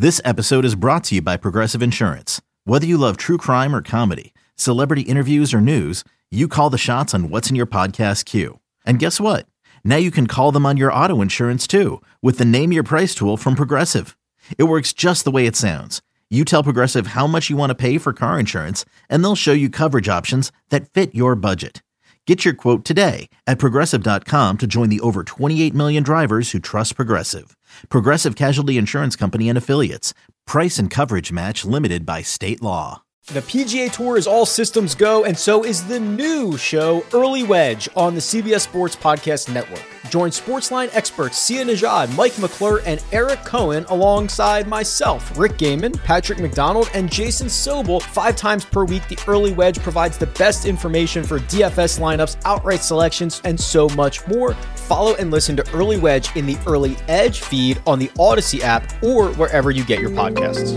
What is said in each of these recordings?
This episode is brought to you by Progressive Insurance. Whether you love true crime or comedy, celebrity interviews or news, you call the shots on what's in your podcast queue. And guess what? Now you can call them on your auto insurance too with the Name Your Price tool from Progressive. It works just the way it sounds. You tell Progressive how much you want to pay for car insurance, and they'll show you coverage options that fit your budget. Get your quote today at Progressive.com to join the over 28 million drivers who trust Progressive. Progressive Casualty Insurance Company and Affiliates. Price and coverage match limited by state law. The PGA Tour is all systems go, and so is the new show, Early Wedge, on the CBS Sports Podcast Network. Join Sportsline experts Sia Nejad, Mike McClure, and Eric Cohen alongside myself, Rick Gaiman, Patrick McDonald, and Jason Sobel 5 times per week. The Early Wedge provides the best information for DFS lineups, outright selections, and so much more. Follow and listen to Early Wedge in the Early Edge feed on the Odyssey app or wherever you get your podcasts.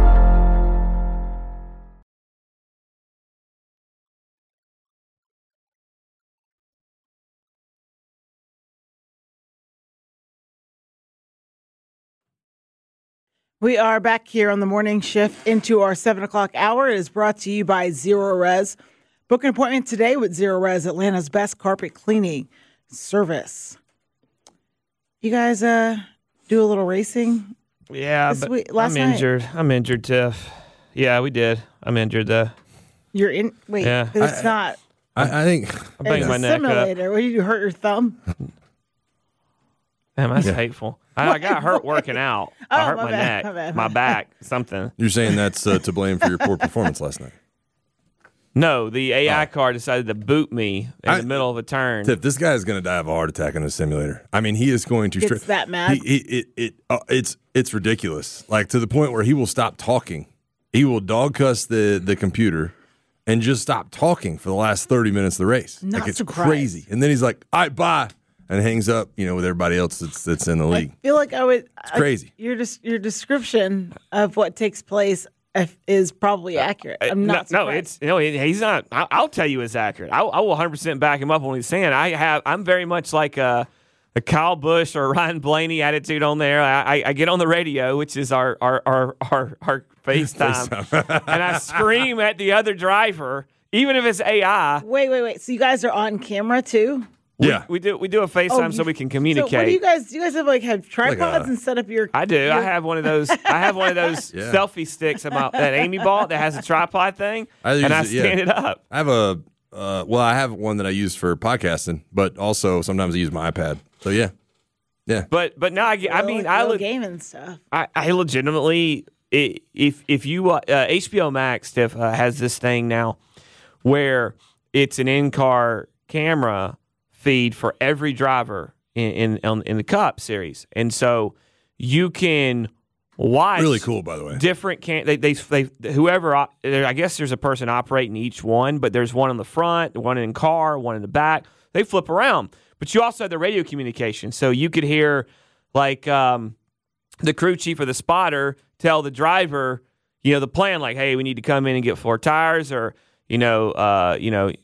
We are back here on the morning shift into our 7 o'clock hour. It is brought to you by Zero Res. Book an appointment today with Zero Res, Atlanta's best carpet cleaning service. You guys do a little racing? Yeah, but I'm injured. I'm injured, Tiff. Yeah, we did. I'm injured, though. You're in? Wait, yeah. It's not. I think I banged my neck simulator. up. What did you hurt your thumb? Damn, that's hateful. I got hurt working out. I hurt my bad, neck, my back, something. You're saying that's to blame for your poor performance last night? No, the AI car decided to boot me in the middle of a turn. Tiff, this guy is going to die of a heart attack in a simulator. I mean, he is going to. It's that mad. It's ridiculous. Like to the point where he will stop talking. He will dog cuss the computer and just stop talking for the last 30 minutes of the race. Not like it's surprised. crazy. And then he's like, "All right, bye," and hangs up. You know, with everybody else that's in the league. I feel like I would. It's crazy. Your description of what takes place is probably accurate. I'm not surprised. He's not. I'll tell you it's accurate. I will 100% back him up on what he's saying. I'm very much like a Kyle Busch or Ryan Blaney attitude on there. I get on the radio, which is our FaceTime, and I scream at the other driver, even if it's AI. Wait. So you guys are on camera too? Yeah, we do a FaceTime so we can communicate. So what do you guys have tripods and set up your? I do. I have one of those. Selfie sticks that Amy bought that has a tripod thing, and I stand it up. I have I have one that I use for podcasting, but also sometimes I use my iPad. So yeah. But no, I gaming stuff. I legitimately, if you HBO Max has this thing now where it's an in-car camera feed for every driver in the Cup series, and so you can watch. Really cool, by the way. Different whoever. I guess there's a person operating each one, but there's one on the front, one in car, one in the back. They flip around, but you also have the radio communication, so you could hear like the crew chief or the spotter tell the driver, the plan, like, hey, we need to come in and get 4 tires, or high,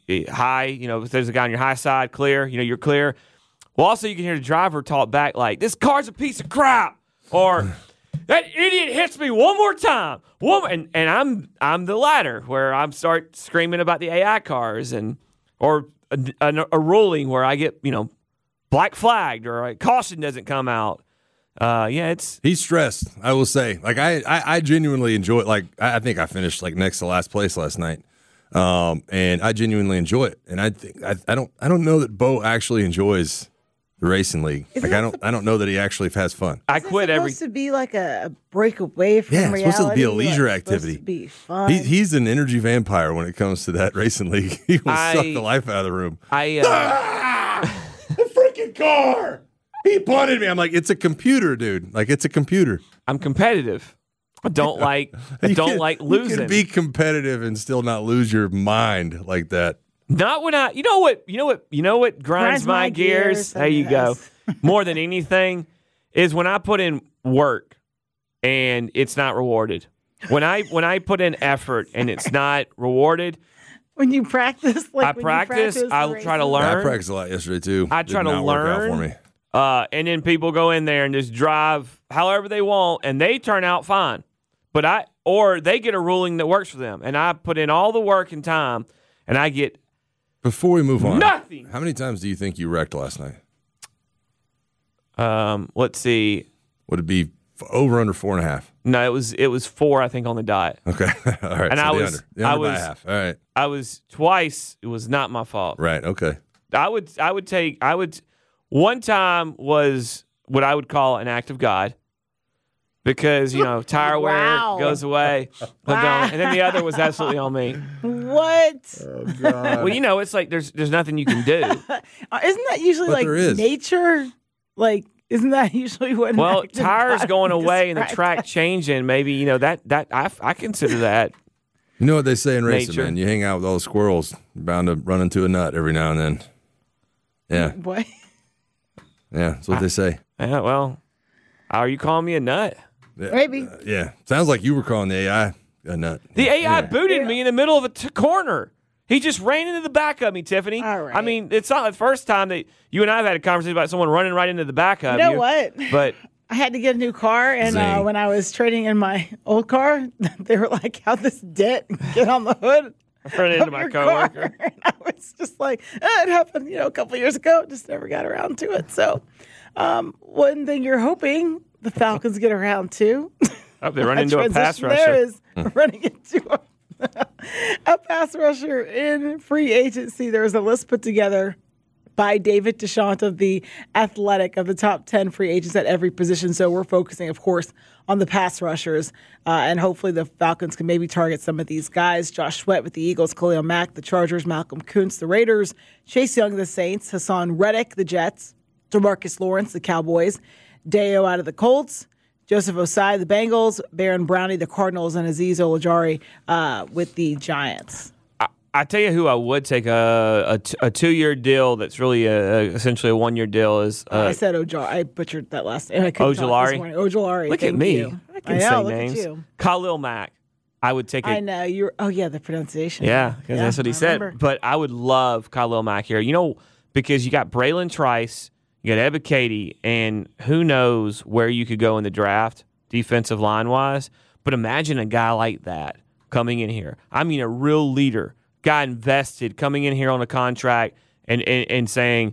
if there's a guy on your high side, clear, you're clear. Well, also you can hear the driver talk back like, this car's a piece of crap, or that idiot hits me one more time. And I'm the latter, where I start screaming about the AI cars, or a ruling where I get, black flagged, or a caution doesn't come out. He's stressed, I will say. Like I genuinely enjoy it. Like I think I finished like next to last place last night. And I genuinely enjoy it. And I think I don't know that Bo actually enjoys the racing league. I don't know that he actually has fun. I quit every. It's supposed to be like a break away from reality. It's supposed to be a leisure activity. It's supposed to be fun. He's an energy vampire when it comes to that racing league. He will suck the life out of the room. The freaking car! He punted me. I'm like, it's a computer, dude. Like, it's a computer. I'm competitive. I don't like losing. You can be competitive and still not lose your mind like that. Not when you know what grinds my gears. There you go. More than anything is when I put in work and it's not rewarded. When I put in effort and it's not rewarded. When you practice, I try to learn. I practiced a lot yesterday too. I try to learn. Work out for me. And then people go in there and just drive however they want, and they turn out fine. Or they get a ruling that works for them, and I put in all the work and time, and I get Before we move on, nothing. How many times do you think you wrecked last night? Let's see. Would it be over under 4.5? No, it was 4, I think, on the dot. Okay, all right. And so I the was under. The under by half. All right, I was twice. It was not my fault. right. Okay. I would one time was what I would call an act of God, because tire Wow. wear goes away. Wow. And then the other was absolutely on me. What? Well, it's like there's nothing you can do. Isn't that usually But like there is. nature? Like, isn't that usually what? an Well, act of tires God going would away and the describe track changing, maybe that I consider that. You know what they say in racing, Nature. man? You hang out with all the squirrels, you're bound to run into a nut every now and then. Yeah, that? What? yeah, that's what they say. Yeah, well, are you calling me a nut? Yeah. Maybe. Yeah, sounds like you were calling the AI a nut. The AI booted me in the middle of a corner. He just ran into the back of me, Tiffany. All right. I mean, it's not the first time that you and I have had a conversation about someone running right into the back of You know what? But I had to get a new car, and Zing. when I was trading in my old car, they were like, "How'd this dent get on the hood?" ran into of my your coworker. car?" And I was just like, it happened, a couple years ago. Just never got around to it. So, one thing you're hoping the Falcons get around to. Oh, they run into a pass transition there rusher. is running into a pass rusher in free agency. There was a list put together by David Deschamps of The Athletic of the top 10 free agents at every position. So we're focusing, of course, on the pass rushers. And hopefully the Falcons can maybe target some of these guys. Josh Sweat with the Eagles, Khalil Mack, the Chargers, Malcolm Kuntz, the Raiders, Chase Young, the Saints, Hassan Reddick, the Jets, DeMarcus Lawrence, the Cowboys, Deo out of the Colts, Joseph Osai, the Bengals, Baron Brownie, the Cardinals, and Azeez Ojulari with the Giants. I tell you who I would take a 2-year deal that's really essentially a 1-year deal is I said Ojulari. I butchered that last name. I couldn't talk Ojulari? this morning. Ojulari. Look at thank me. you. I can I know, say look names. At you. Khalil Mack. I would take I know you're. Oh yeah, the pronunciation. Yeah, because that's what he I said. remember. But I would love Khalil Mack here. Because you got Braylon Trice, you got Ebba Katie, and who knows where you could go in the draft, defensive line wise. But imagine a guy like that coming in here. I mean, a real leader, guy invested, coming in here on a contract and saying,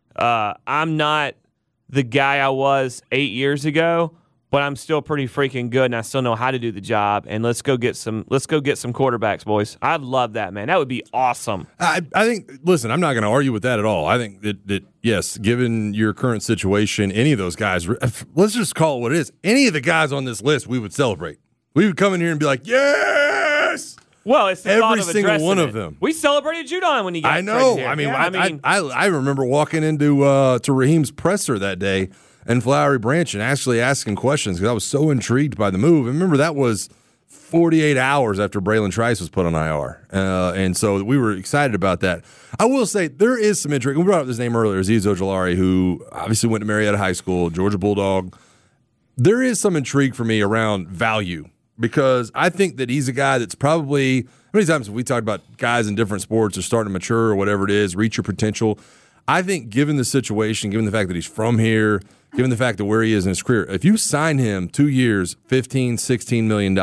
I'm not the guy I was 8 years ago, but I'm still pretty freaking good, and I still know how to do the job. And let's go get some quarterbacks, boys. I'd love that, man. That would be awesome. I think, listen, I'm not going to argue with that at all. I think that, yes, given your current situation, any of those guys, let's just call it what it is. Any of the guys on this list, we would celebrate. We would come in here and be like, yes! Well, it's the Every thought of single addressing one it. of them. We celebrated Judon when he got I know. traded here. I mean, Yeah, I remember walking into to Raheem's presser that day in Flowery Branch and actually asking questions because I was so intrigued by the move. And remember, that was 48 hours after Braylon Trice was put on IR. And so we were excited about that. I will say there is some intrigue. We brought up his name earlier, Azeez Ojulari, who obviously went to Marietta High School, Georgia Bulldog. There is some intrigue for me around value because I think that he's a guy that's probably – how many times have we talked about guys in different sports are starting to mature or whatever it is, reach your potential? I think given the situation, given the fact that he's from here, given the fact that where he is in his career, if you sign him 2 years, $15, $16 million,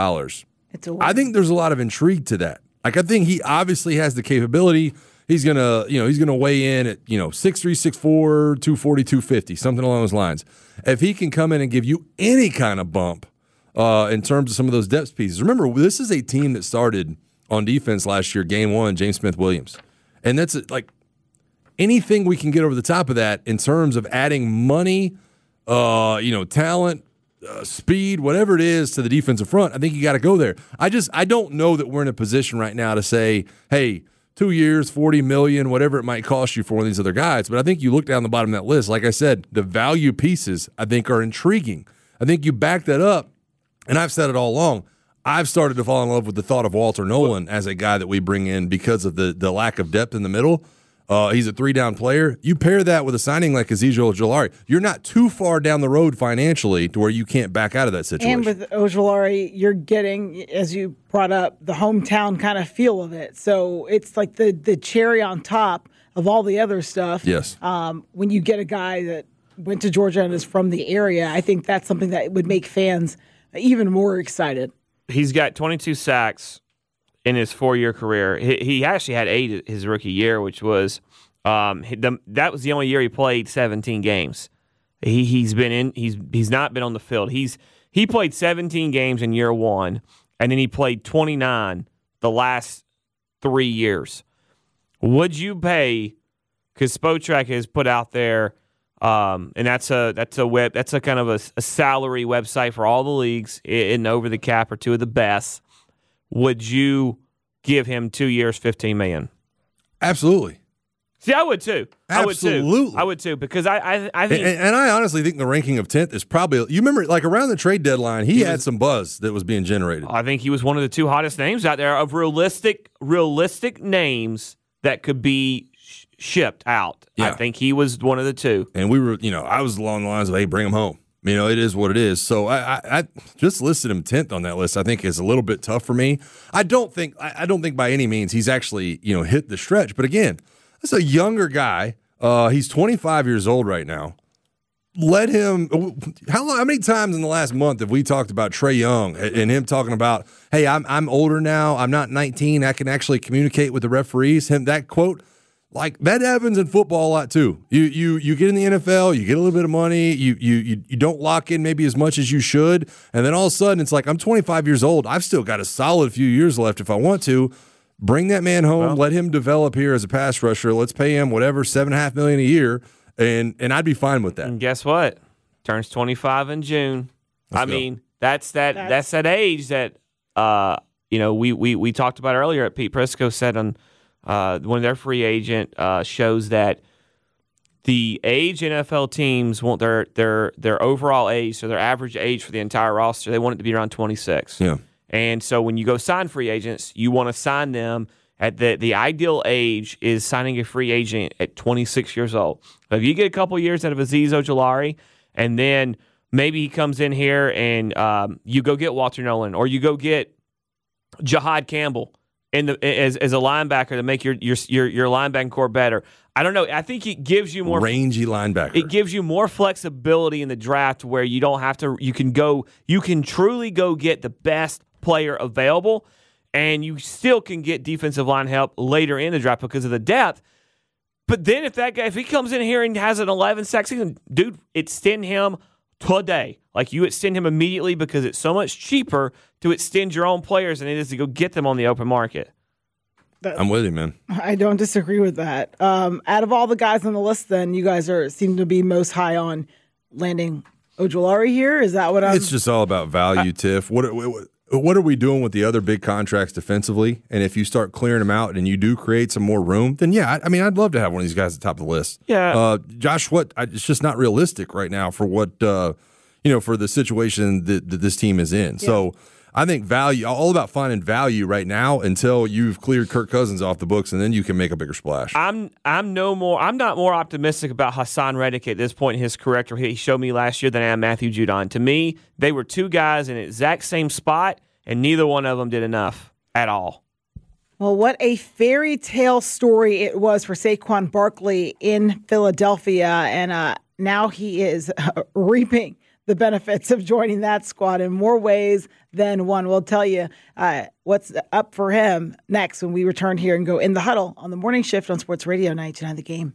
I think there's a lot of intrigue to that. Like, I think he obviously has the capability. He's gonna weigh in at 6'3", 6'4", 240, 250, something along those lines. If he can come in and give you any kind of bump in terms of some of those depth pieces. Remember, this is a team that started on defense last year, game one, James Smith-Williams. And that's like anything we can get over the top of that in terms of adding money, talent, speed, whatever it is to the defensive front, I think you got to go there. I don't know that we're in a position right now to say, hey, 2 years, $40 million, whatever it might cost you for one of these other guys. But I think you look down the bottom of that list, like I said, the value pieces I think are intriguing. I think you back that up, and I've said it all along, I've started to fall in love with the thought of Walter Nolan as a guy that we bring in because of the lack of depth in the middle. He's a 3-down player. You pair that with a signing like Azeez Ojulari, you're not too far down the road financially to where you can't back out of that situation. And with Ojulari, you're getting, as you brought up, the hometown kind of feel of it. So it's like the cherry on top of all the other stuff. Yes. When you get a guy that went to Georgia and is from the area, I think that's something that would make fans even more excited. He's got 22 sacks in his 4-year career. He actually had 8 his rookie year, which was that was the only year he played 17 games. He's not been on the field. He played 17 games in year 1, and then he played 29 the last 3 years. Would you pay? Because Spotrac has put out there, and that's a kind of a salary website for all the leagues in over the cap are 2 of the best. Would you give him 2 years, $15 million? Absolutely. See, I would too. Absolutely. I would too because I think, and I honestly think the ranking of 10th is probably. You remember, like around the trade deadline, he had some buzz that was being generated. I think he was one of the 2 hottest names out there of realistic names that could be shipped out. Yeah. I think he was one of the 2. And we were, I was along the lines of, hey, bring him home. It is what it is. So I just listed him 10th on that list. I think is a little bit tough for me. I don't think by any means he's actually hit the stretch. But again, that's a younger guy. He's 25 years old right now. Let him. How many times in the last month have we talked about Trae Young and him talking about, hey, I'm older now. I'm not 19. I can actually communicate with the referees. That quote. Like that happens in football a lot too. You get in the NFL, you get a little bit of money, you don't lock in maybe as much as you should, and then all of a sudden it's like I'm 25 years old. I've still got a solid few years left if I want to. Bring that man home, let him develop here as a pass rusher. Let's pay him whatever $7.5 million a year, and I'd be fine with that. And guess what? Turns 25 in June. That's that age that we talked about earlier. At Pete Prisco said on. One of their free agent shows that the age NFL teams want their overall age, so their average age for the entire roster, they want it to be around 26. Yeah. And so when you go sign free agents, you want to sign them at the ideal age is signing a free agent at 26 years old. So if you get a couple years out of Azeez Ojulari, and then maybe he comes in here and you go get Walter Nolan, or you go get Jahad Campbell as a linebacker to make your linebacking core better. I don't know. I think it gives you more rangy linebacker. It gives you more flexibility in the draft where you don't have to. You can truly go get the best player available, and you still can get defensive line help later in the draft because of the depth. But then if he comes in here and has an 11-sack season, dude, extend him today. Like you extend him immediately because it's so much cheaper to extend your own players than it is to go get them on the open market. I'm with you, man. I don't disagree with that. Out of all the guys on the list, then you guys seem to be most high on landing Ojulari here. Is that what I'm? It's just all about value, Tiff. What are we doing with the other big contracts defensively? And if you start clearing them out and you do create some more room, then yeah, I'd love to have one of these guys at the top of the list. Yeah, Josh, it's just not realistic right now for what for the situation that this team is in. Yeah. So I think value, all about finding value right now until you've cleared Kirk Cousins off the books, and then you can make a bigger splash. I'm not more optimistic about Hassan Reddick at this point in his career. He showed me last year than I am Matthew Judon. To me, they were 2 guys in the exact same spot, and neither one of them did enough at all. Well, what a fairy tale story it was for Saquon Barkley in Philadelphia, and now he is reaping the benefits of joining that squad in more ways than one. We'll tell you what's up for him next when we return here and go in the huddle on the morning shift on Sports Radio 99 The Game.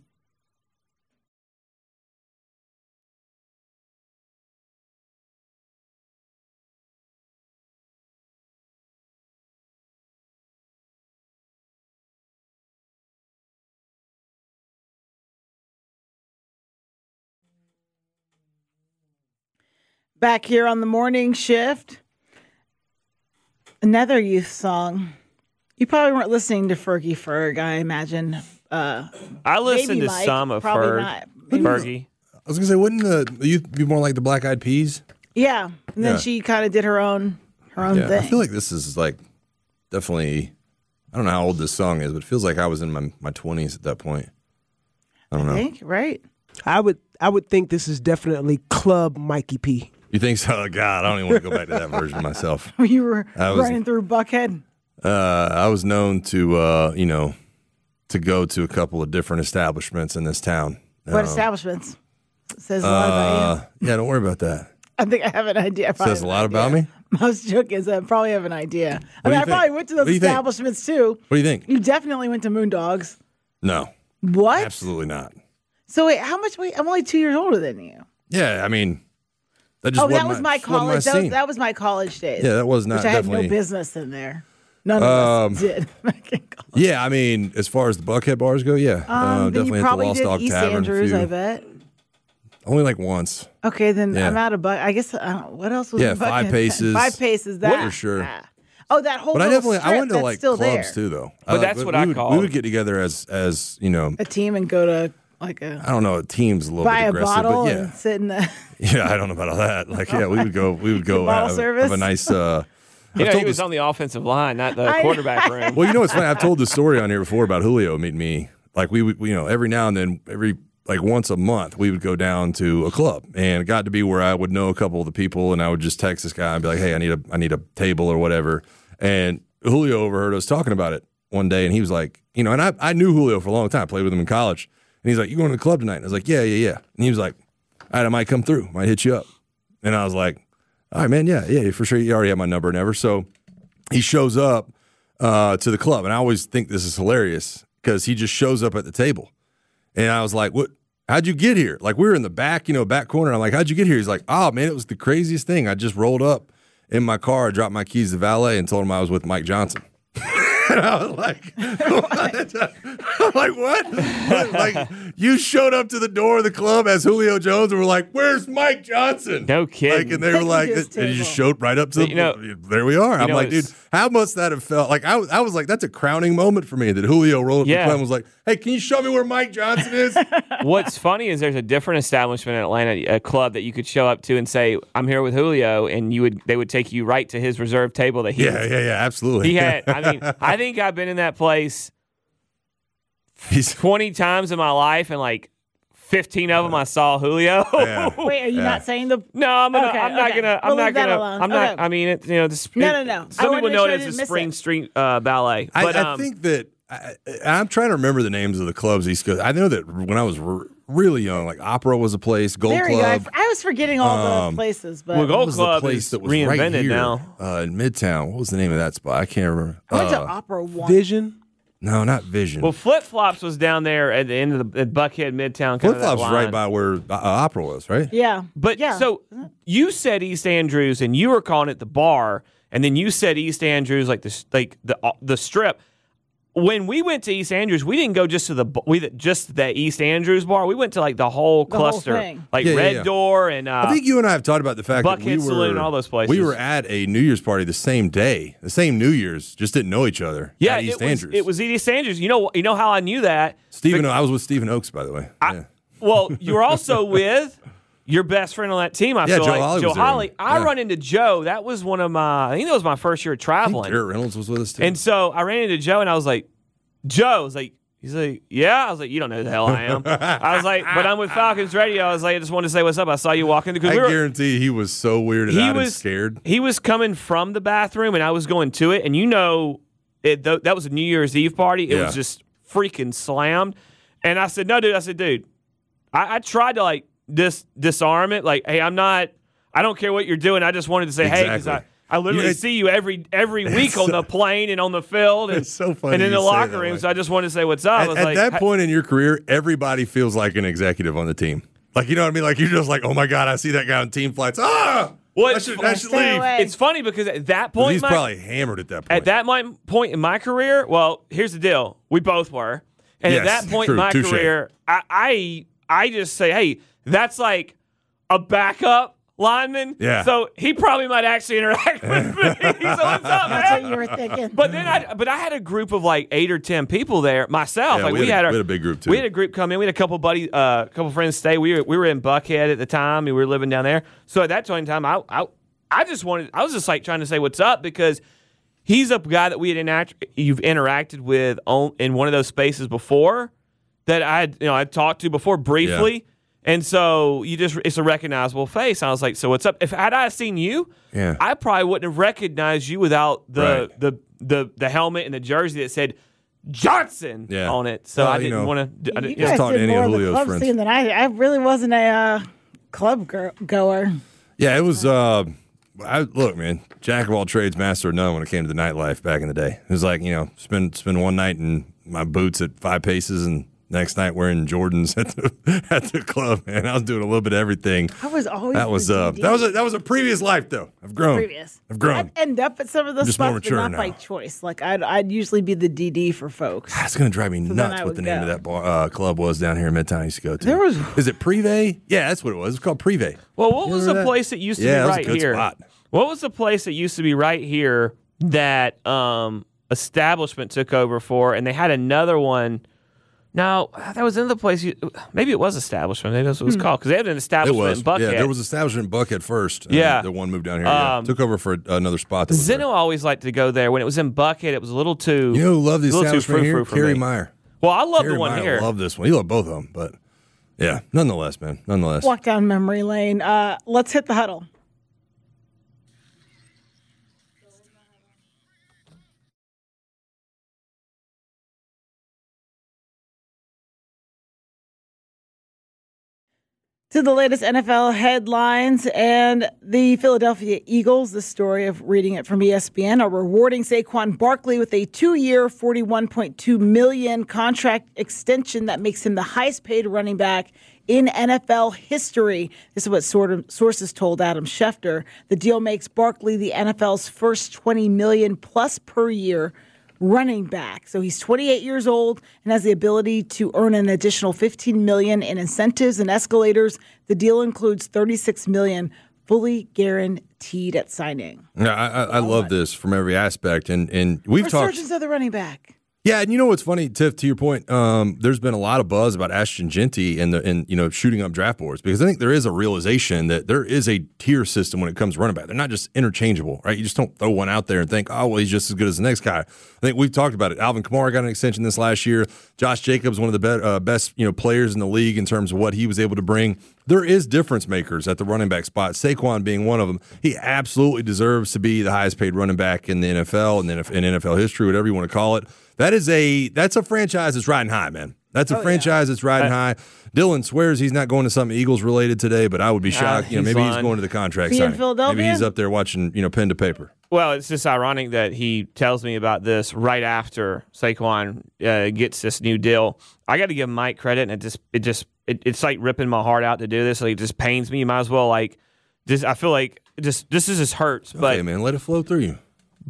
Back here on the morning shift, another youth song. You probably weren't listening to Fergie Ferg, I imagine. I listened to some of Fergie. I was going to say, wouldn't the youth be more like the Black Eyed Peas? Yeah, and then she kind of did her own thing. I feel like this is like definitely, I don't know how old this song is, but it feels like I was in my 20s at that point. I don't know. I think, right? I would think this is definitely Club Mikey P. You think so? Oh, God, I don't even want to go back to that version myself. You were running through Buckhead. I was known to to go to a couple of different establishments in this town. What establishments? Says a lot about you. Yeah, don't worry about that. I think I have an idea. I probably Says a have lot an about idea. me? I was joking. I probably have an idea. What do you I probably think? went to What those do you think? establishments too. What do you think? You definitely went to Moondogs. No, What? absolutely not. So wait, how much weight? I'm only 2 years older than you. Yeah, I mean, that just Oh, that wasn't was my just wasn't college. scene. That was my college days. Yeah, that was not Which I had definitely. no business in there. None of us did. Yeah, I mean, as far as the Buckhead bars go, yeah, Then definitely you at the probably Lost did Dog East Tavern. Andrews, a few. I bet. Only like once. Okay, then Yeah. I'm out of I guess what else was Yeah, in Five Buckhead? Paces. 5 Paces. That For sure. Oh, that whole. But I little definitely I strip went to that's like still clubs there. too, though. But that's what I call we it. would get together as you know. A team and go to like a I don't know. Teams a little buy bit a aggressive, bottle but yeah, and sit in the. yeah. I don't know about all that. Like, yeah, we would go Bottle have service? a nice. You know, told he was this- on the offensive line, not the I- quarterback room. Well, you know what's funny? I've told this story on here before about Julio meeting me. Like we would, every now and then, like once a month, we would go down to a club, and it got to be where I would know a couple of the people, and I would just text this guy and be like, "Hey, I need a table or whatever." And Julio overheard us talking about it one day, and he was like, and I knew Julio for a long time, played with him in college, and he's like, "You going to the club tonight?" And I was like, "Yeah." And he was like, "All right, I might come through, might hit you up." And I was like, "All right, man, yeah, for sure. You already have my number and ever." So he shows up to the club, and I always think this is hilarious because he just shows up at the table, and I was like, "What? How'd you get here?" Like we were in the back, back corner. I'm like, "How'd you get here?" He's like, "Oh man, it was the craziest thing. I just rolled up in my car, I dropped my keys to valet, and told him I was with Mike Johnson." And I was like, "What?" I'm like, what? Like you showed up to the door of the club as Julio Jones, and we're like, "Where's Mike Johnson?" No kidding. Like, and they were like, His and he just table. showed right up to the. There we are. I'm know, like, dude, it's- how must that have felt? Like I was like, that's a crowning moment for me that Julio rolled up the Yeah. club and was like, "Hey, can you show me where Mike Johnson is?" What's funny is there's a different establishment in Atlanta, a club that you could show up to and say, "I'm here with Julio," and they would take you right to his reserve table that he yeah, absolutely. he had. I mean, I think I've been in that place He's 20 times in my life, and like 15 of them I saw Julio. Yeah. Wait, are you not saying the? No, I'm not Okay, gonna. We'll leave that alone. I'm not. Okay. I mean, it, the No. I Some wanted people to know make it sure I as didn't the miss Spring it. Street Ballet. But I think that I'm trying to remember the names of the clubs East Coast. I know that when I was really young, like Opera was a place, Gold There you go. Club. I was forgetting all the places, but Well, What Gold was Club the place is that was right reinvented here now. in Midtown? What was the name of that spot? I can't remember. I went to Opera once. Vision. No, not Vision. Well, Flip Flops was down there at the end of at Buckhead Midtown. Flip Flops right by where Opera was, right? Yeah, But yeah. so you said East Andrews, and you were calling it the bar, and then you said East Andrews, like the strip. When we went to East Andrews, we didn't go just to the East Andrews bar. We went to like the whole The whole cluster, thing. like Yeah, Red yeah. Door and I think you and I have talked about the fact that we Buckhead were Saloon, all those places. We were at a New Year's party the same day, the same New Year's, just didn't know each other. yeah, at East Andrews. it was East Andrews. You know how I knew that? Stephen. I was with Stephen Oakes, by the way. Yeah. Well, you were also with your best friend on that team. I Yeah, feel Joe like Holly Joe was there. Holly. I Yeah. run into Joe. That was one of my. I think that was my first year I think traveling. Garrett Reynolds was with us too. And so I ran into Joe, and I was like, Joe, he's like, yeah. I was like, you don't know who the hell I am. I was like, but I'm with Falcons Radio. I was like, I just wanted to say what's up. I saw you walking because I we were. guarantee he was so weirded out and scared. He was coming from the bathroom, and I was going to it. And that was a New Year's Eve party. It Yeah. was just freaking slammed. And I said, no, dude. I said, dude, I tried to like disarm it. Like, hey, I don't care what you're doing. I just wanted to say, hey, because Exactly. I literally Yeah, see you every week on the plane and on the field and, It's so funny and in you the say locker that room. way. So I just wanted to say what's up. I was At like, that point in your career, everybody feels like an executive on the team. Like, you know what I mean? Like, you're just like, oh my God, I see that guy on team flights. Well, I should leave. Stay away. it's funny because at that 'Cause point, he's Mike, probably hammered at that point. at that point in my career, well, here's the deal: we both were, and at Yes, that point true, in my touche. career, I just say, hey, that's like a backup lineman. Yeah. So he probably might actually interact with me. So what's up, That's what man? you were thinking. But then I had a group of like 8 or 10 people there myself. Yeah, like we had a big group, too. We had a group come in. We had a couple friends stay. We were in Buckhead at the time. We were living down there. So at that point in time, I was just like trying to say what's up because he's a guy that you've interacted with in one of those spaces before that I'd talked to before briefly. Yeah. And so it's a recognizable face. I was like, so what's up? If had I seen you, Yeah. I probably wouldn't have recognized you without the helmet and the jersey that said Johnson Yeah. on it. So Well, I didn't want to. You guys talk to did any more of of the Julio's club friends. scene than I really wasn't a club goer. Yeah, it was. Look, man, jack of all trades, master of none when it came to the nightlife back in the day. It was like, spend one night in my boots at 5 Paces and next night wearing Jordans at the club. Man, I was doing a little bit of everything. I was always That was that was a previous life though. I've grown. I've grown. I'd end up at some of those Just more spots, but mature not now. by choice. Like I'd usually be the DD for folks. It's gonna drive me then nuts I what the would name go. of that club was down here in Midtown I used to go to. There was- Is it Privé? Yeah, that's what it was. It's called Privé. Well, what was the remember that? place that used to Yeah, be that was a right good here? spot. What was the place that used to be right here that establishment took over for, and they had another one? No, that was in the place. Maybe it was establishment. Maybe that's what it was called because they had an It establishment was. in Buckhead. Yeah, there was establishment in Buckhead first. And Yeah. the one moved down here. Yeah. Took over for another spot. That was there. Zeno always liked to go there. When it was in Buckhead, it was a little too. You know who loved the a little too establishment here? frou-frou for Kerry me. Meyer. Well, I love Kerry the one Meyer here. loved this one. He loved both of them, but yeah, nonetheless, man. Nonetheless. Walk down memory lane. Let's hit the huddle. To the latest NFL headlines, and the Philadelphia Eagles, the story of reading it from ESPN, are rewarding Saquon Barkley with a 2-year, $41.2 million contract extension that makes him the highest-paid running back in NFL history. This is what sources told Adam Schefter. The deal makes Barkley the NFL's first $20 million plus per year running back. So he's 28 years old and has the ability to earn an additional $15 million in incentives and escalators. The deal includes $36 million fully guaranteed at signing. Yeah, I love this from every aspect, and we've talked. Resurgence of the running back. Yeah, and you know what's funny, Tiff? To your point, there's been a lot of buzz about Ashton Genty and shooting up draft boards because I think there is a realization that there is a tier system when it comes to running back. They're not just interchangeable, right? You just don't throw one out there and think, oh, well, he's just as good as the next guy. I think we've talked about it. Alvin Kamara got an extension this last year. Josh Jacobs, one of the best players in the league in terms of what he was able to bring. There is difference makers at the running back spot. Saquon being one of them. He absolutely deserves to be the highest paid running back in the NFL and in NFL history, whatever you want to call it. That's a franchise that's riding high, man. That's a franchise that's riding high. Dylan swears he's not going to something Eagles related today, but I would be shocked. He's Maybe he's lying. going to the contract Is he in signing. Philadelphia? Maybe he's up there watching, pen to paper. Well, it's just ironic that he tells me about this right after Saquon gets this new deal. I got to give Mike credit, and it's like ripping my heart out to do this. Like, it just pains me. You might as well I feel like this just hurts. But Okay, man, let it flow through you.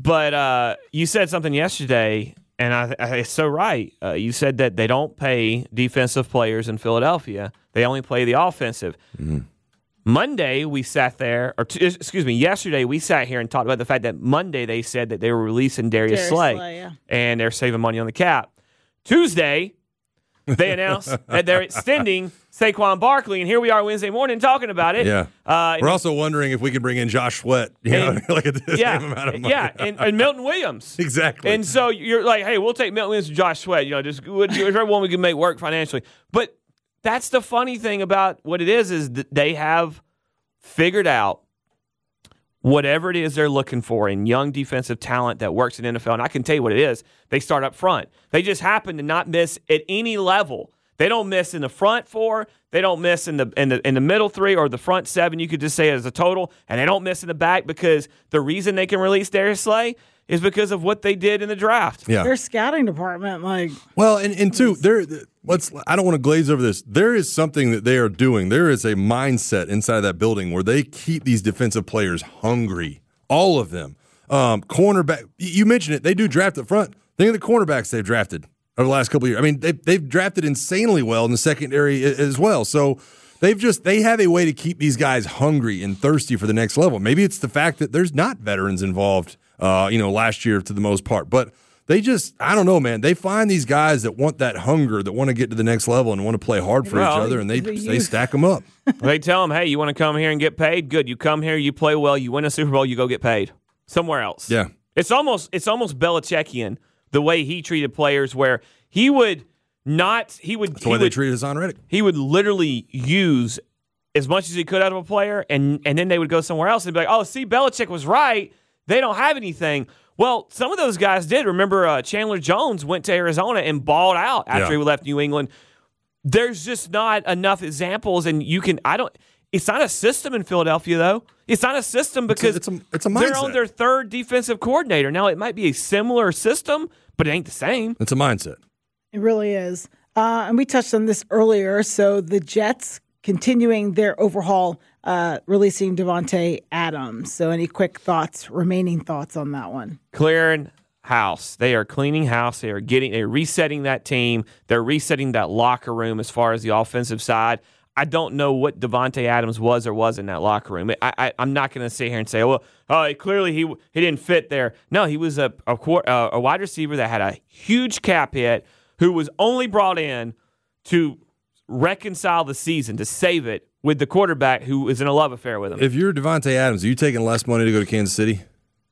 But you said something yesterday, and it's so right. You said that they don't pay defensive players in Philadelphia. They only play the offensive. Mm-hmm. Monday, we sat there, yesterday, we sat here and talked about the fact that Monday they said that they were releasing Darius Slay, yeah. and they're saving money on the cap. Tuesday, they announced that they're extending Saquon Barkley, and here we are Wednesday morning talking about it. Yeah. We're also wondering if we can bring in Josh Sweat, like at the same amount of money. Yeah, and Milton Williams. Exactly. And so you're like, hey, we'll take Milton Williams and Josh Sweat. Just whichever one we can make work financially. But that's the funny thing about what it is that they have figured out whatever it is they're looking for in young defensive talent that works in NFL. And I can tell you what it is. They start up front. They just happen to not miss at any level. They don't miss in the front four. They don't miss in the middle three or the front seven. You could just say it as a total. And they don't miss in the back because the reason they can release Darius Slay is because of what they did in the draft. Yeah. Their scouting department, Well, and two, I don't want to glaze over this. There is something that they are doing. There is a mindset inside of that building where they keep these defensive players hungry. All of them. Cornerback, you mentioned it. They do draft up front. Think of the cornerbacks they've drafted over the last couple of years. I mean, they've drafted insanely well in the secondary as well. So they have a way to keep these guys hungry and thirsty for the next level. Maybe it's the fact that there's not veterans involved, last year to the most part. But they just, I don't know, man. They find these guys that want that hunger, that want to get to the next level and want to play hard for each other, and they stack them up. They tell them, hey, you want to come here and get paid? Good. You come here, you play well, you win a Super Bowl, you go get paid somewhere else. Yeah. It's almost Belichickian, the way he treated players, where he would not, That's the way they treated Hassan Reddick. he would literally use as much as he could out of a player, and then they would go somewhere else and be like, oh, see, Belichick was right. they don't have anything. Well, some of those guys did. Remember, Chandler Jones went to Arizona and balled out after he left New England. There's just not enough examples, and it's not a system in Philadelphia, though. It's not a system because it's a mindset. They're on their third defensive coordinator. Now, it might be a similar system, but it ain't the same. It's a mindset. It really is. And we touched on this earlier. So the Jets continuing their overhaul, releasing Davante Adams. So any quick remaining thoughts on that one? Clearing house. They are cleaning house. They're resetting that team. They're resetting that locker room as far as the offensive side. I don't know what Davante Adams was or was in that locker room. I'm not going to sit here and say, clearly he didn't fit there. No, he was a wide receiver that had a huge cap hit who was only brought in to reconcile the season, to save it with the quarterback who is in a love affair with him. If you're Davante Adams, are you taking less money to go to Kansas City?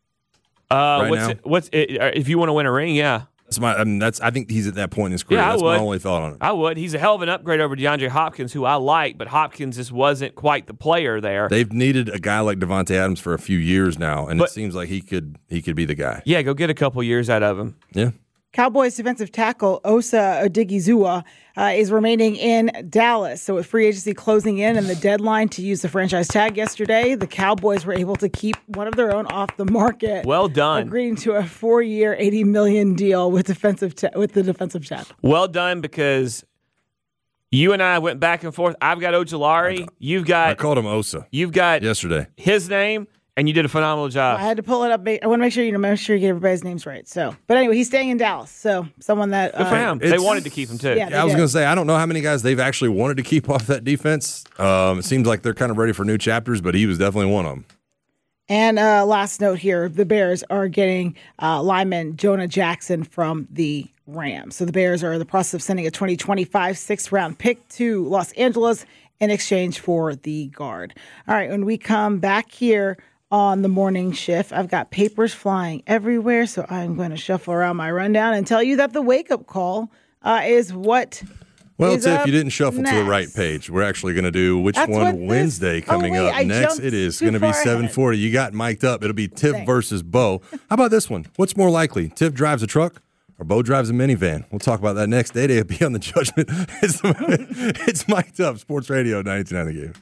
Now? If you want to win a ring, yeah. I think he's at that point in his career. Yeah, that's my only thought on it. I would. He's a hell of an upgrade over DeAndre Hopkins, who I like, but Hopkins just wasn't quite the player there. They've needed a guy like Davante Adams for a few years now, and it seems like he could be the guy. Yeah, go get a couple years out of him. Yeah. Cowboys defensive tackle Osa Odigizua is remaining in Dallas. So with free agency closing in and the deadline to use the franchise tag yesterday, the Cowboys were able to keep one of their own off the market. Well done. Agreeing to a 4-year, $80 million deal with the defensive tackle. Well done, because you and I went back and forth. I've got Ojulari. I called him Osa. You've got yesterday his name. And you did a phenomenal job. I had to pull it up. I want to make sure you get everybody's names right. So, but anyway, he's staying in Dallas. So, someone that good for him. They wanted to keep him too. Yeah, I was going to say, I don't know how many guys they've actually wanted to keep off that defense. It seems like they're kind of ready for new chapters, but he was definitely one of them. And last note here: the Bears are getting lineman Jonah Jackson from the Rams. So the Bears are in the process of sending a 2025 6th-round pick to Los Angeles in exchange for the guard. All right, when we come back here on the morning shift, I've got papers flying everywhere, so I'm going to shuffle around my rundown and tell you that the wake-up call is what is Tiff, up you didn't shuffle next. to the right page. We're actually going to do That's Wednesday coming up next. It is going to be 7:40. You got mic'd up. It'll be Tiff versus Bo. How about this one? What's more likely? Tiff drives a truck or Bo drives a minivan? We'll talk about that next. Day be on the judgment. It's mic'd up. Sports Radio 92.9 The Game.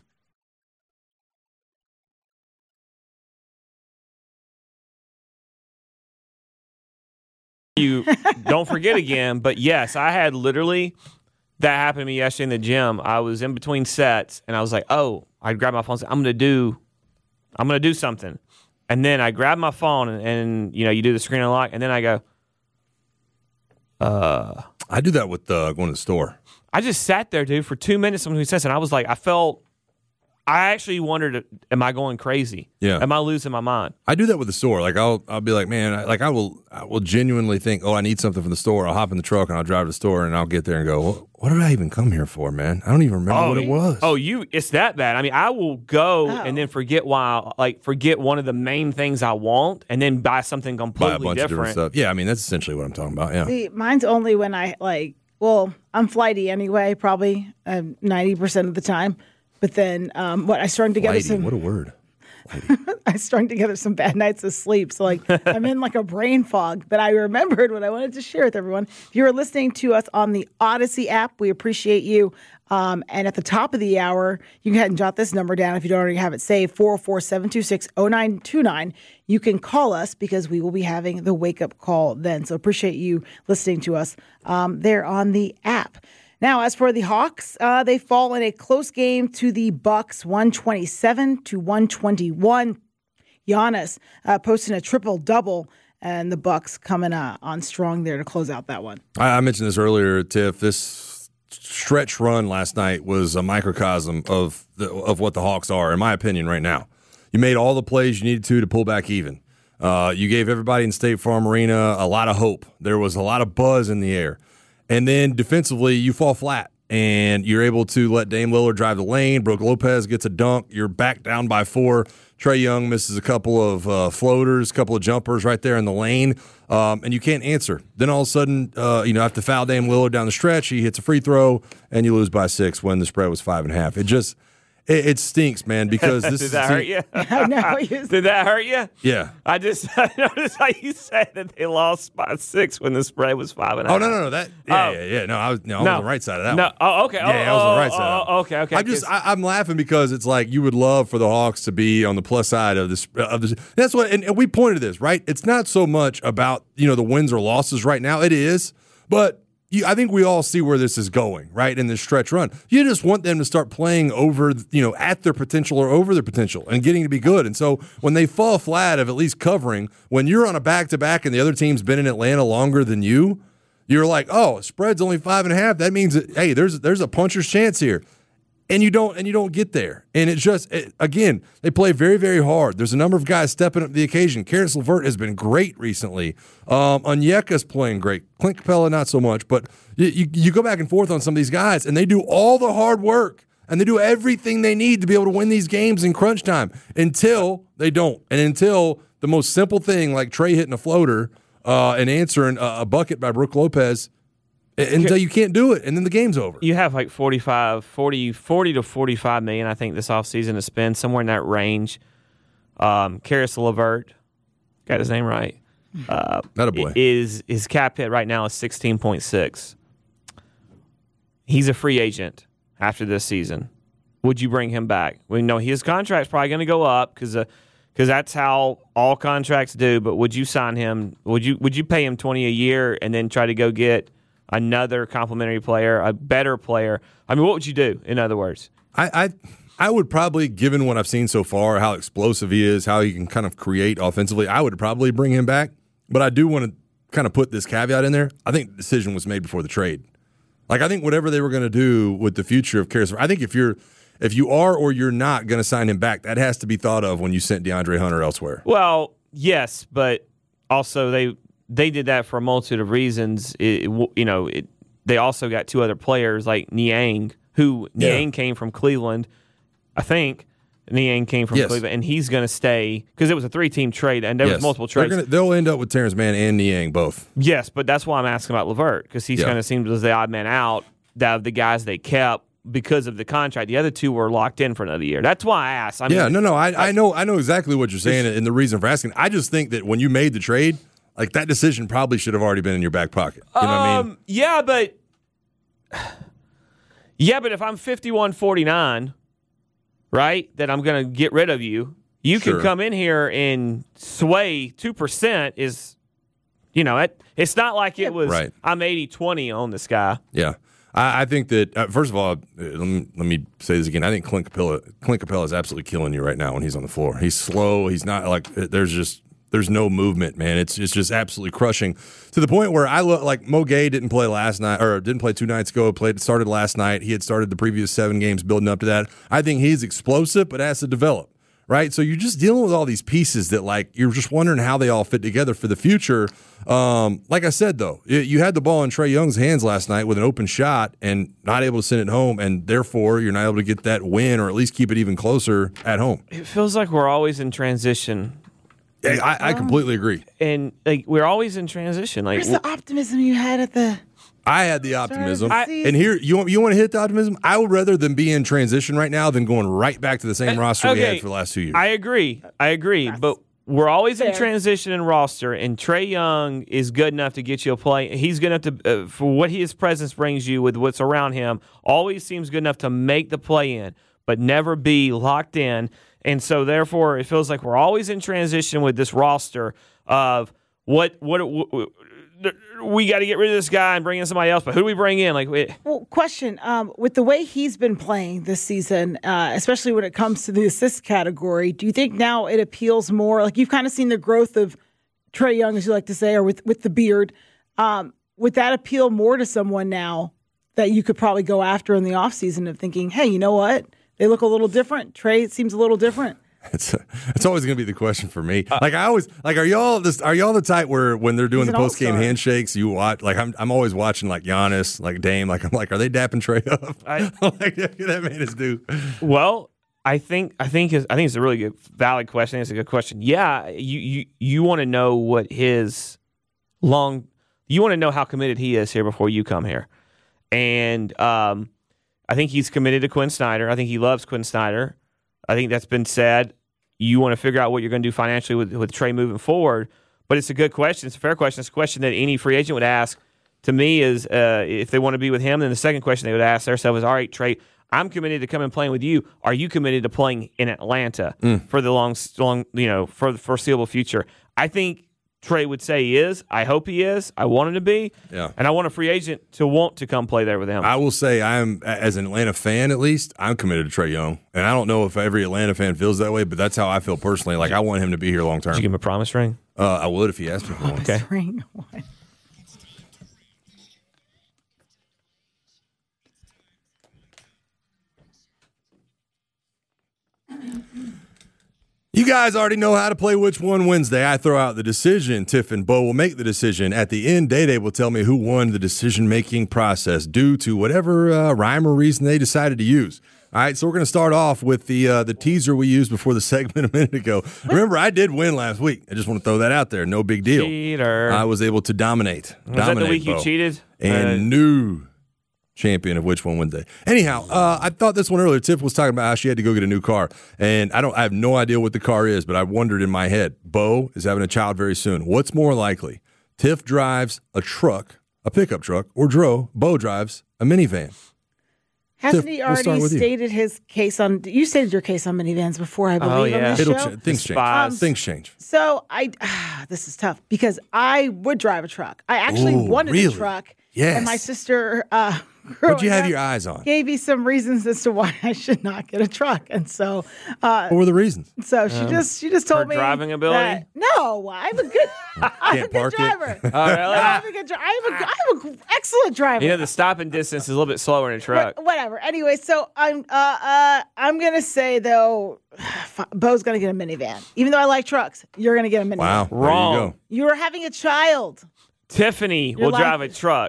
You don't forget again, but yes, I had literally that happened to me yesterday in the gym. I was in between sets, and I was like, I grabbed my phone and said, I'm gonna do something. And then I grabbed my phone and you do the screen unlock, and then I go, I do that with going to the store. I just sat there, dude, for 2 minutes between sets, and I was like, I actually wondered, am I going crazy? Yeah. Am I losing my mind? I do that with the store. Like I'll be like, man, I will genuinely think, I need something from the store. I'll hop in the truck and I'll drive to the store and I'll get there and go, what did I even come here for, man? I don't even remember what it was. It's that bad. I mean, I will go and then forget one of the main things I want and then buy something completely buy a bunch of different stuff. Yeah, I mean, that's essentially what I'm talking about. Yeah. See, mine's only when I'm flighty anyway, probably 90% of the time. But then I strung together what a word. I strung together some bad nights of sleep. So I'm in a brain fog. But I remembered what I wanted to share with everyone. If you are listening to us on the Odyssey app, we appreciate you. And at the top of the hour, you can go ahead and jot this number down if you don't already have it saved, 404-726-0929. You can call us because we will be having the wake-up call then. So appreciate you listening to us there on the app. Now, as for the Hawks, they fall in a close game to the Bucks, 127-121. Giannis posting a triple-double, and the Bucks coming on strong there to close out that one. I mentioned this earlier, Tiff. This stretch run last night was a microcosm of what the Hawks are, in my opinion, right now. You made all the plays you needed to pull back even. You gave everybody in State Farm Arena a lot of hope. There was a lot of buzz in the air. And then defensively, you fall flat, and you're able to let Dame Lillard drive the lane. Brook Lopez gets a dunk. You're back down by 4. Trae Young misses a couple of floaters, a couple of jumpers right there in the lane, and you can't answer. Then all of a sudden, you have to foul Dame Lillard down the stretch. He hits a free throw, and you lose by 6 when the spread was 5.5. It stinks, man, because this Did that hurt you? I know. Did that hurt you? Yeah. I noticed how you said that they lost by 6 when the spread was 5.5. Oh no. Yeah. No, I was on the right side of that No. one. Oh, okay. Yeah, I was on the right side. Oh, okay. I'm laughing because it's like you would love for the Hawks to be on the plus side of this. That's what, and we pointed to this, right? It's not so much about the wins or losses right now. It is, but I think we all see where this is going, right? In this stretch run, you just want them to start playing over, at their potential or over their potential and getting to be good. And so when they fall flat of at least covering, when you're on a back-to-back and the other team's been in Atlanta longer than you, you're like, oh, spread's only 5.5. That means that, hey, there's a puncher's chance here. And you don't get there. And it's just, again, they play very, very hard. There's a number of guys stepping up to the occasion. Karis LeVert has been great recently. Onyeka's playing great. Clint Capella, not so much. But you go back and forth on some of these guys, and they do all the hard work. And they do everything they need to be able to win these games in crunch time until they don't. And until the most simple thing, like Trey hitting a floater and answering a bucket by Brook Lopez, until you can't do it, and then the game's over. You have like 40 to 45 million, I think, this offseason to spend, somewhere in that range. Karis LeVert, got his name right. Attaboy. His cap hit right now is 16.6. He's a free agent after this season. Would you bring him back? We know his contract's probably going to go up because that's how all contracts do. But would you sign him? Would you pay him $20 a year and then try to go get another complimentary player, a better player? I mean, what would you do, in other words? I would probably, given what I've seen so far, how explosive he is, how he can kind of create offensively, I would probably bring him back. But I do want to kind of put this caveat in there. I think the decision was made before the trade. Like, I think whatever they were going to do with the future of Karis, I think if you are or you're not going to sign him back, that has to be thought of when you sent DeAndre Hunter elsewhere. Well, yes, but also they did that for a multitude of reasons. They also got 2 other players like Niang, Niang came from Cleveland, I think. Niang came from Cleveland, and he's going to stay because it was a 3-team trade, and there was multiple trades. They'll end up with Terrence Mann and Niang both. Yes, but that's why I'm asking about LeVert, because he's kind of seemed as the odd man out of the guys they kept because of the contract. The other 2 were locked in for another year. That's why I asked. I know exactly what you're saying and the reason for asking. I just think that when you made the trade, like, that decision probably should have already been in your back pocket. You know what I mean? Yeah, but if I'm 51-49, right, that I'm going to get rid of you, you can come in here and sway 2% is, it's not like it was I'm 80-20 on this guy. Yeah. I think that, first of all, let me say this again. I think Clint Capella is absolutely killing you right now when he's on the floor. He's slow. He's not like, there's no movement, man. It's just absolutely crushing to the point where I look like Mo Gay didn't play last night, or didn't play 2 nights ago. Started last night. He had started the previous 7 games building up to that. I think he's explosive, but has to develop, right? So you're just dealing with all these pieces that, like, you're just wondering how they all fit together for the future. Like I said, though, you had the ball in Trae Young's hands last night with an open shot and not able to send it home, and therefore you're not able to get that win or at least keep it even closer at home. It feels like we're always in transition. I completely agree. And we're always in transition. Where's the optimism you had at the... I had the optimism. And here, you want to hit the optimism? I would rather than be in transition right now than going right back to the same roster we had for the last 2 years. I agree. But we're always in transition in roster, and Trae Young is good enough to get you a play. He's good enough to, for what his presence brings you with what's around him, always seems good enough to make the play in, but never be locked in. And so, therefore, it feels like we're always in transition with this roster of what we got to get rid of this guy and bring in somebody else. But who do we bring in? Question: with the way he's been playing this season, especially when it comes to the assist category, do you think now it appeals more? Like, you've kind of seen the growth of Trae Young, as you like to say, or with the beard. Would that appeal more to someone now that you could probably go after in the offseason of thinking, hey, you know what? They look a little different. Trae seems a little different. It's always going to be the question for me. Are y'all the type where when they're doing the post game handshakes, you watch? Like, I'm always watching like Giannis, like Dame. Like, I'm like, are they dapping Trae up? That man is due. Well, I think it's a really good, valid question. It's a good question. Yeah, you want to know what his you want to know how committed he is here before you come here, and I think he's committed to Quinn Snyder. I think he loves Quinn Snyder. I think that's been said. You want to figure out what you're going to do financially with Trey moving forward. But it's a good question. It's a fair question. It's a question that any free agent would ask. To me, is if they want to be with him, then the second question they would ask themselves is, all right, Trey, I'm committed to coming and playing with you. Are you committed to playing in Atlanta for the long, for the foreseeable future? I think Trey would say he is. I hope he is. I want him to be. Yeah. And I want a free agent to want to come play there with him. I will say as an Atlanta fan at least, I'm committed to Trey Young. And I don't know if every Atlanta fan feels that way, but that's how I feel personally. Like, I want him to be here long term. Did you give him a promise ring? I would if he asked me for one. Okay. Ring one. You guys already know how to play Which One Wednesday. I throw out the decision. Tiff and Bo will make the decision. At the end, Day will tell me who won the decision-making process due to whatever rhyme or reason they decided to use. All right, so we're going to start off with the teaser we used before the segment a minute ago. Remember, I did win last week. I just want to throw that out there. No big deal. Cheater. I was able to dominate. Was that the week Bo. you cheated? And new champion of Which One Wednesday. Anyhow, I thought this one earlier. Tiff was talking about how she had to go get a new car, and I have no idea what the car is, but I wondered in my head. Bo is having a child very soon. What's more likely? Tiff drives a truck, a pickup truck, or Bo drives a minivan. Hasn't Tiff, he we'll start already with you. stated his case on? You stated your case on minivans before, I believe. yeah. On this show. Things change. Despise. Things change. So this is tough because I would drive a truck. I actually Ooh, wanted really? a truck. Yes. And my sister, What'd you have your eyes on? gave me some reasons as to why I should not get a truck, and so What were the reasons? so she just told her me driving ability? that- no, I'm a good I'm a good park it? driver. Oh, really? I'm a good driver. I'm an excellent driver. You know, the stopping distance is a little bit slower in a truck. Whatever. Anyway, so I'm gonna say though, Bo's gonna get a minivan. Even though I like trucks, you're gonna get a minivan. Wow. Wrong. There you go. You're having a child. Tiffany will like- drive a truck.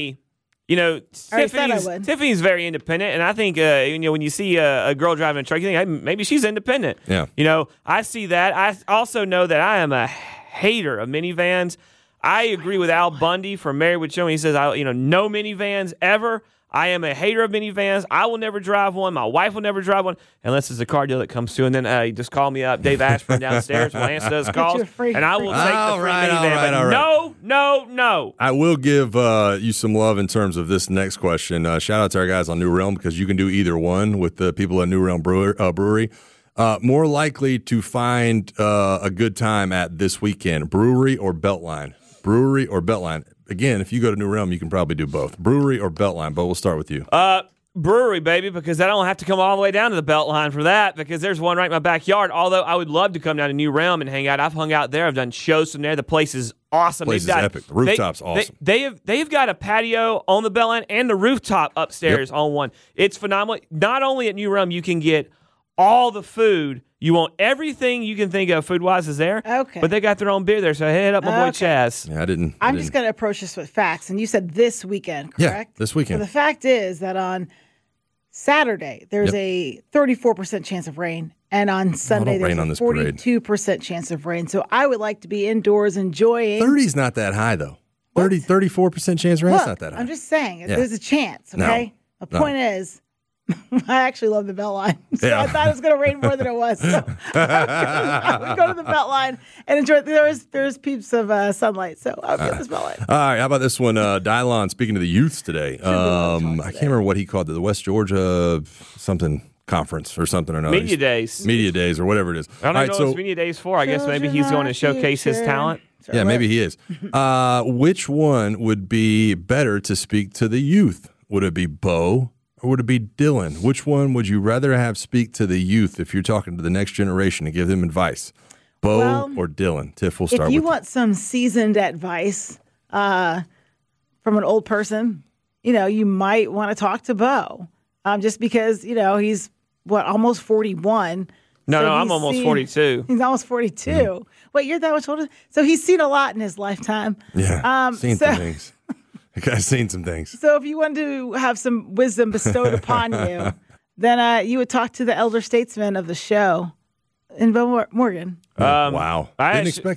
already said I would. Tiffany's very independent, and I think when you see a girl driving a truck, you think, hey, maybe she's independent. Yeah. I see that. I also know that I am a hater of minivans. I agree with Al Bundy from Married with Children. He says, no minivans ever. I am a hater of minivans. I will never drive one. My wife will never drive one unless it's a car deal that comes through. And then you just call me up, Dave Ashburn downstairs. Lance does calls, you a free- and I will take All the free right, minivan. all right. No. I will give you some love in terms of this next question. Shout out to our guys on New Realm because you can do either one with the people at New Realm Brewery. More likely to find a good time at this weekend, brewery or Beltline? Brewery or Beltline? Again, if you go to New Realm, you can probably do both. Brewery or Beltline, but we'll start with you. Brewery, baby, because I don't have to come all the way down to the Beltline for that because there's one right in my backyard. Although I would love to come down to New Realm and hang out. I've hung out there. I've done shows from there. The place is awesome. Place is epic. The rooftop's awesome. They've got a patio on the Beltline and the rooftop upstairs on one. It's phenomenal. Not only at New Realm, you can get all the food. You want everything you can think of food-wise is there. Okay. But they got their own beer there, so hit up my boy Chaz. Yeah, I didn't. I'm just going to approach this with facts. And you said this weekend, correct? Yeah, this weekend. So the fact is that on Saturday, there's a 34% chance of rain. And on Sunday, rain on there's this a parade. 42% chance of rain. So I would like to be indoors enjoying. 30's not that high, though. 34% chance rain. That's not that high. I'm just saying, Yeah. there's a chance, No. okay? The point is, I actually love the Beltline. So Yeah. I thought it was going to rain more than it was. So I would go to the Beltline and enjoy it. There's peeps of sunlight. So I'll be at this Beltline. All right, how about this one? Dylon speaking to the youths today. I can't remember what he called it, the West Georgia something conference or something or another. Media Days. Media Days or whatever it is. I don't know what it's Media Days for. I guess maybe he's going to showcase his talent. Yeah, maybe he is. Which one would be better to speak to the youth? Would it be Bo or would it be Dylan? Which one would you rather have speak to the youth if you're talking to the next generation to give them advice? Bo or Dylan? Tiff, we'll start If you with want some seasoned advice from an old person, you might want to talk to Bo. Just because, he's almost 41. No, So I'm he's almost seen- 42. He's almost 42. Wait, you're that much older? So he's seen a lot in his lifetime. Yeah, seen so- some things. The guy's seen some things. So if you wanted to have some wisdom bestowed upon you, then you would talk to the elder statesman of the show, in Bo Morgan. Wow. I Didn't actually- expect that.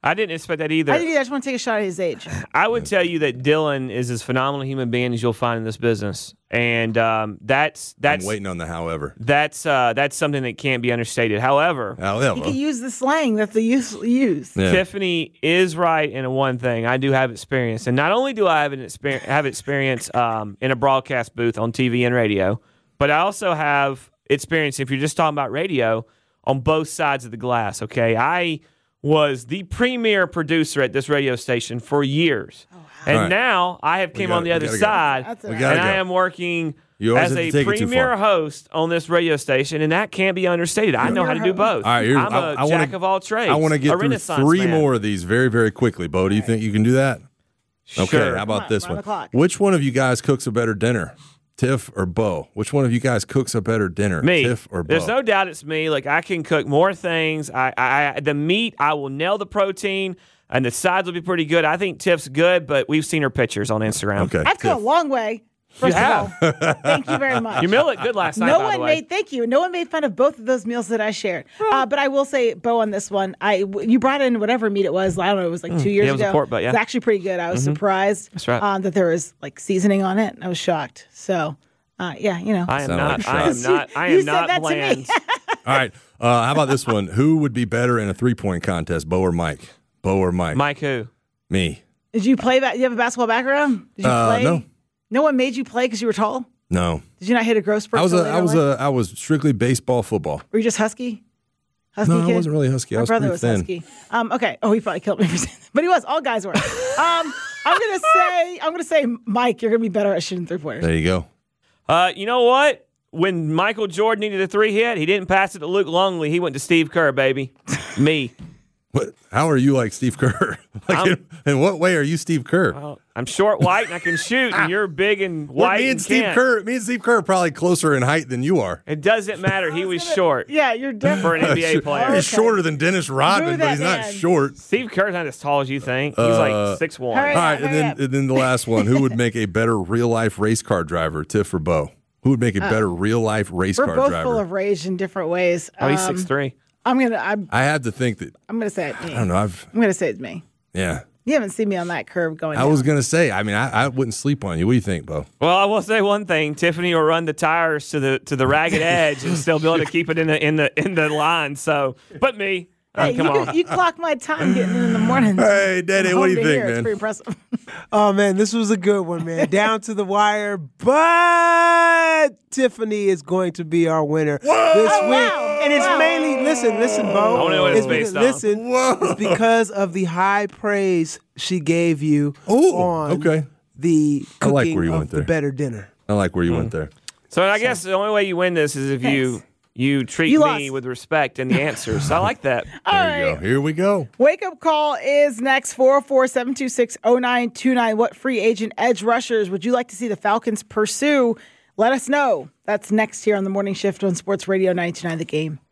I didn't expect that either. I just want to take a shot at his age. I would tell you that Dylan is as phenomenal a human being as you'll find in this business, and that's I'm waiting on the however. That's something that can't be understated. However, You can use the slang that the youth use. Yeah. Tiffany is right in one thing. I do have experience, and not only do I have experience in a broadcast booth on TV and radio, but I also have experience, if you're just talking about radio, on both sides of the glass. Okay, I was the premier producer at this radio station for years. Oh, wow. And right. now I have came on the other side, and I am working as a premier host on this radio station, and that can't be understated. I know how to do both. All right, I'm a jack of all trades. I want to get through three more of these very, very quickly. Bo, do you think you can do that? Sure. Okay, how about this one? Which one of you guys cooks a better dinner? Tiff or Bo? Which one of you guys cooks a better dinner? Me. Tiff or Bo? There's no doubt it's me. Like, I can cook more things. The meat, I will nail the protein, and the sides will be pretty good. I think Tiff's good, but we've seen her pictures on Instagram. Okay. I've come a long way. First of all, thank you very much. Your meal looked good last night, by the way. Thank you. No one made fun of both of those meals that I shared. But I will say, Bo, on this one, you brought in whatever meat it was. I don't know. It was like 2 years ago. It was a pork butt, yeah. It's actually pretty good. I was surprised That's right. that there was like seasoning on it. I was shocked. So, yeah, you know. I am Sound not bland. All right. How about this one? Who would be better in a 3-point contest, Bo or Mike? Bo or Mike? Mike who? Me. Did you play? You have a basketball background? Did you play? No. No one made you play because you were tall? No. Did you not hit a growth spurt? I was strictly baseball, football. Were you just husky? Husky No, kid? I wasn't really husky. I My was brother pretty was thin. husky. Okay. Oh, he probably killed me for saying that. But he was. All guys were. I'm gonna say, Mike, you're gonna be better at shooting 3-pointers. There you go. You know what? When Michael Jordan needed a 3 hit, he didn't pass it to Luke Longley. He went to Steve Kerr, baby. Me. What? How are you like Steve Kerr? In what way are you Steve Kerr? I'm short, white, and I can shoot, and you're big and white. Me and Steve Kerr are probably closer in height than you are. It doesn't matter. He was short. Yeah, you're different. For an NBA player. He's shorter than Dennis Rodman, Move but that he's not man. short. Steve Kerr's not as tall as you think. He's like 6'1". Hurry All right, hurry up. and then the last one. Who would make a better real-life race car driver, Tiff or Bo? Who would make a better real-life race We're car both driver? full of rage in different ways. Oh, he's 6'3". I'm I have to think that, gonna say it's me. I don't know, I'm gonna say it's me. yeah. You haven't seen me on that curve going. I was down. going to say, I mean, I wouldn't sleep on you. What do you think, Bo? Well, I will say one thing: Tiffany will run the tires to the ragged edge and still be able to keep it in the line. So, but me, Hey, come on. you clock my time getting in the morning. Hey, Daddy, what do you think, It's man? pretty impressive. Oh, man, this was a good one, man. Down to the wire, but Tiffany is going to be our winner this week. wow. And it's Wow. mainly, listen, Bo. I wanna know what it's based on. Listen, it's because of the high praise she gave you Ooh, on okay. the I like cooking where you of went the there. better dinner. I like where you went there. So I guess the only way you win this is if you treat You me lost. with respect in the answers. So I like that. There you go. Here we go. Wake up call is next 404-726-0929. What free agent edge rushers would you like to see the Falcons pursue? Let us know. That's next here on the morning shift on Sports Radio 92.9 The Game.